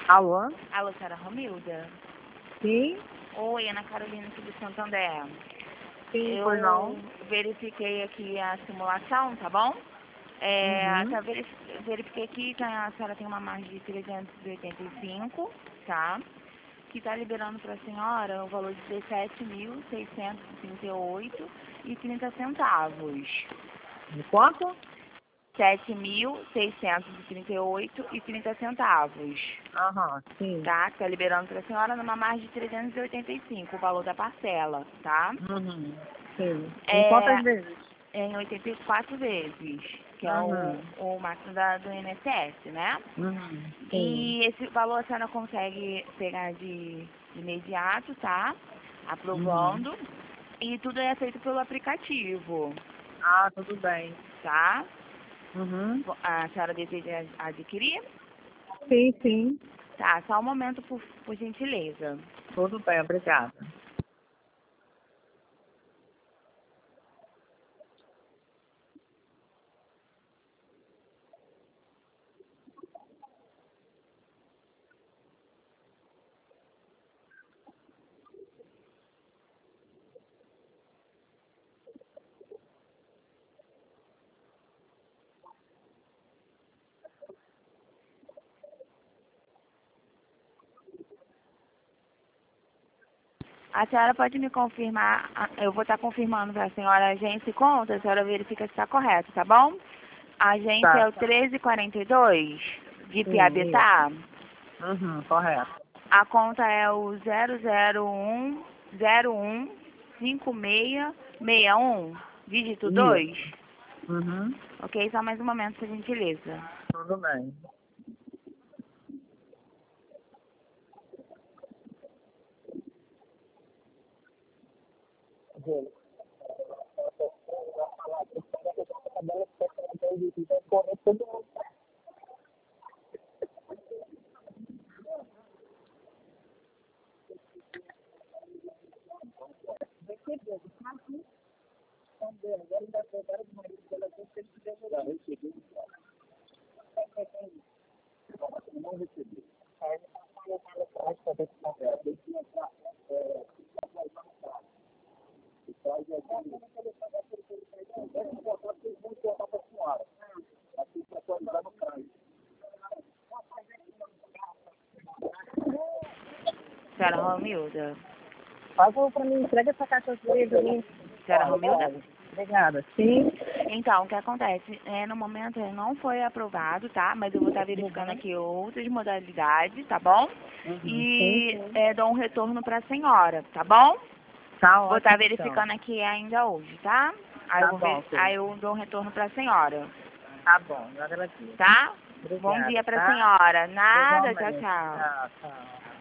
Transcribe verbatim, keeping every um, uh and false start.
Alô? Alô, senhora Romilda? Sim? Oi, Ana Carolina aqui do Santander. Sim, Eu pois não? verifiquei aqui a simulação, tá bom? É, Uhum. tá, verif- verifiquei aqui que a senhora tem uma margem de trezentos e oitenta e cinco, tá? Que está liberando para a senhora o valor de dezessete mil seiscentos e trinta e oito e trinta centavos. De quanto? sete mil seiscentos e trinta e oito e trinta centavos. Aham, sim. Tá? Que tá liberando para a senhora numa margem de trezentos e oitenta e cinco, o valor da parcela, tá? Uhum. Sim. Em É quantas vezes? em oitenta e quatro vezes, que é o, Uhum. o máximo da, do I N S S, né? Uhum. Sim. E esse valor a senhora consegue pegar de, de imediato, tá? Uhum. Aprovando. E tudo é feito pelo aplicativo, Ah, tudo bem. tá? Uhum. A senhora deseja adquirir? Sim, sim. Tá, só um momento, por, por gentileza. Tudo bem, obrigada. A senhora pode me confirmar, a- eu vou estar confirmando para a senhora a agência e conta, a senhora verifica se está correto, tá bom? A agência é Tá. o treze quarenta e dois de Sim, isso. Piabetá. Uhum, correto. A conta é o zero zero um zero um cinco seis seis um, dígito dois. Isso. Uhum. Ok? Só mais um momento, por gentileza. Tudo bem. Senhora Romilda? Faz um pra mim, entrega essa caixa aí pra mim. Senhora Romilda? Obrigada. Sim. Então, o que acontece? É, no momento ele não foi aprovado, tá? Mas eu vou estar verificando Uhum. aqui outras modalidades, tá bom? Uhum. Sim, E sim. é, dou um retorno para a senhora, tá bom? Tá Vou estar ótimo, então. verificando aqui ainda hoje, tá? Aí eu, Tá vou bom, ver, aí ok. eu dou um retorno para a senhora, Tá bom, eu agradeço. tá? Bom dia Obrigada, para a tá? senhora. Nada, tchau, Igualmente. tchau. Tchau, tchau.